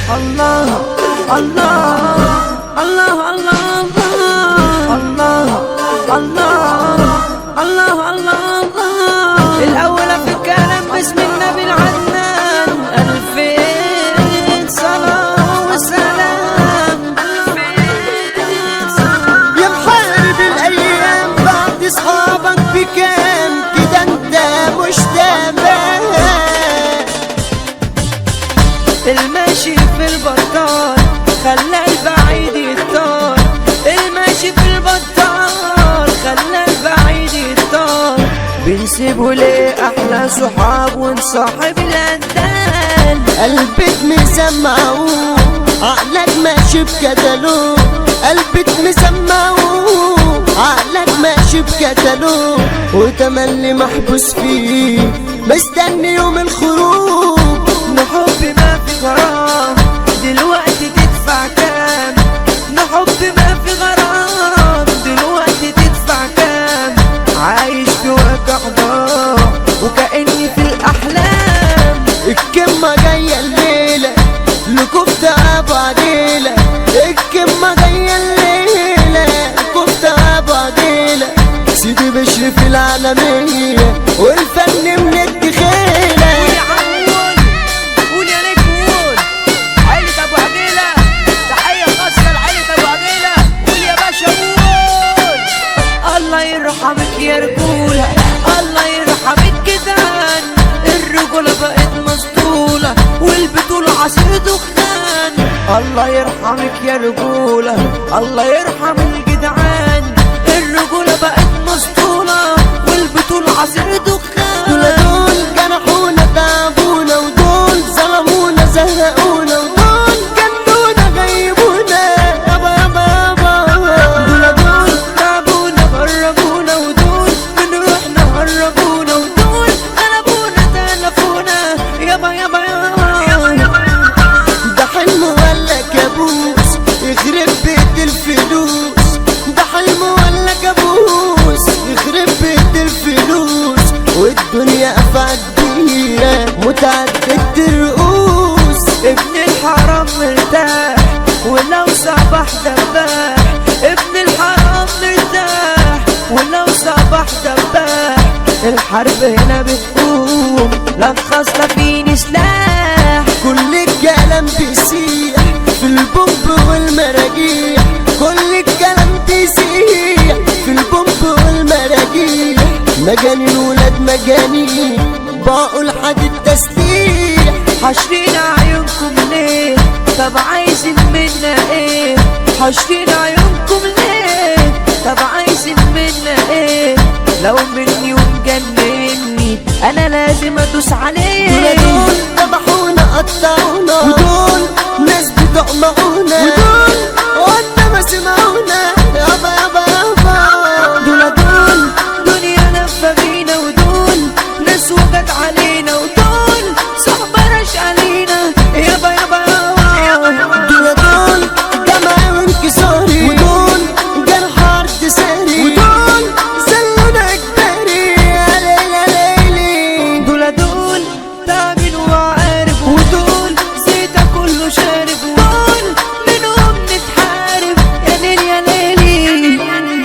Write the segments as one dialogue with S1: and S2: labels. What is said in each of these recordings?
S1: الله الله الله الله الله الله الله الله. الأول في الكلام باسم النبي العدنان، 2000 صلاة وسلام.
S2: يا محارب الأيام بعد صحابك بكام كده انت مش تمام.
S1: الماشي في البطال خلى البعيد يطار، الماشي في البطال خلى البعيد يطار. بنسيبه ليه أحلى صحاب ونصاحب الأندال.
S2: قلبك مسمعوه عقلك ماشي بكتالوج، قلبك مسمعوه عقلك ماشي بكتالوج، وتملي محبوس فيه مستني يوم الخروج.
S1: نحب ما في غرام دلوقتي تدفع كام، نحب ما في غرام دلوقتي تدفع كام. عايش في واقع ضاع وكأني في الأحلام.
S2: الكمة جاية الليلة لكفتة أبو عديلة، الكمة جاية الليلة لكفتة أبو عديلة. سيدي بشر في العالمية والفن من الدخيلة.
S1: قول يا نجم قول، عيلة أبو عديلة تحية خاصة لعيلة أبو عديلة. قول يا باشا قول. الله يرحمك يا رجولة، الله يرحمك جدعان. الرجولة بقت مسطولة والبطولة عصير دخان. الله يرحمك يا رجولة، الله يرحم الجدعان. الرجولة بقت مسطولة والبطولة عصير دخان.
S2: دول جرحونا تعبونا، ودول ظلمونا زهقونا، ودول جنونا غيبونا يابا يابا يابا.
S1: دول تعبونا غربونا، ودول من روحنا هربونا، ودول غلبونا تلفونا يابا يابا يابا.
S2: ده حلم ولا كابوس يخرب بيت الفلوس، ده حلم ولا كابوس يخرب بيت الفلوس. والدنيا أفعى كبيرة متعددة الرؤوس.
S1: ابن الحرام مرتاح ولو صبح دباح، ابن الحرام مرتاح ولو صبح دباح. الحرب هنا بتقوم لا خاصة فيني سلاح.
S2: كل الكلام بيسيح في البومب والمراجيح، كل الكلام بيسيح في البومب والمراجيح. مجانين ولاد مجانين باقوا لحد التسليح.
S1: حاشرين عيونكم ليه؟ طب عايزين منا ايه؟ حاشرين عيونكم ليه؟ طب عايزين منا ايه؟ لو مني ومجنني انا لازم ادوس عليه.
S2: دول ذبحونا قطعونا، ودول ناس بتقمعونا، ودول قلنا ما سمعونا يابا يابا يابا.
S1: دول دنيا لفة بينا، ودول ناس وجت علينا، ودول صحبة رش علينا يابا يابا يابا.
S2: دول جمع وانكساري، ودول جرح عرض ساري، ودول زلونا اجباري يا ليلى ليلي.
S1: دول تعبين وعارف، ودول زيتا كله شارب، ودول منهم نتحارب يا ليل يا ليلي.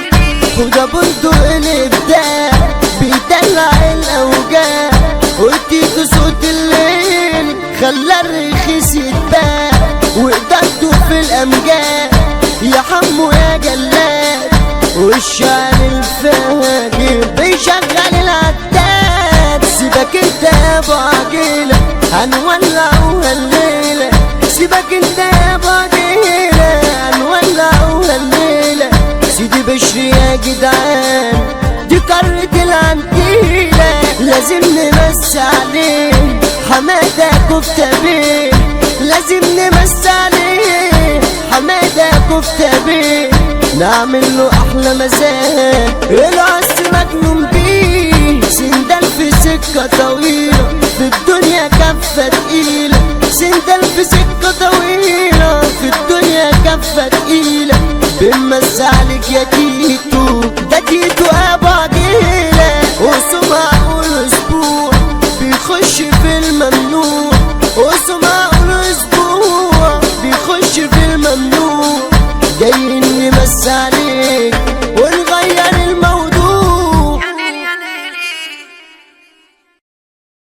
S2: وده بندق الابداع بيدلع الاوجاع، واديته صوت الليل خلى الرخيص يتباع، وقدرته في الامجاد يا حمو يا جلاد. والشعر الفاجر بيشغل العداد. سيبك انت يا ابو عجيله هنولعوها الليله، سيبك انت يا ابو عجيله هنولعوها الليله. سيدي بشر يا جدعان دي قارة العنتيلة، لازم نمس عليه حمادة كفتة بيه، لازم نمس عليه حمادة كفتة بيه. نعمل له أحلى مزاج العز مجنون بيه. سندال في سكة طويلة في الدنيا كفة تقيلة، سندال في سكة طويلة في الدنيا كفة تقيلة. بنمس عليك يا تيتو، ده تيتو ابو عجيلة. وسمع كل اسبوع بيخش في الممنوع، وسمع كل اسبوع عليك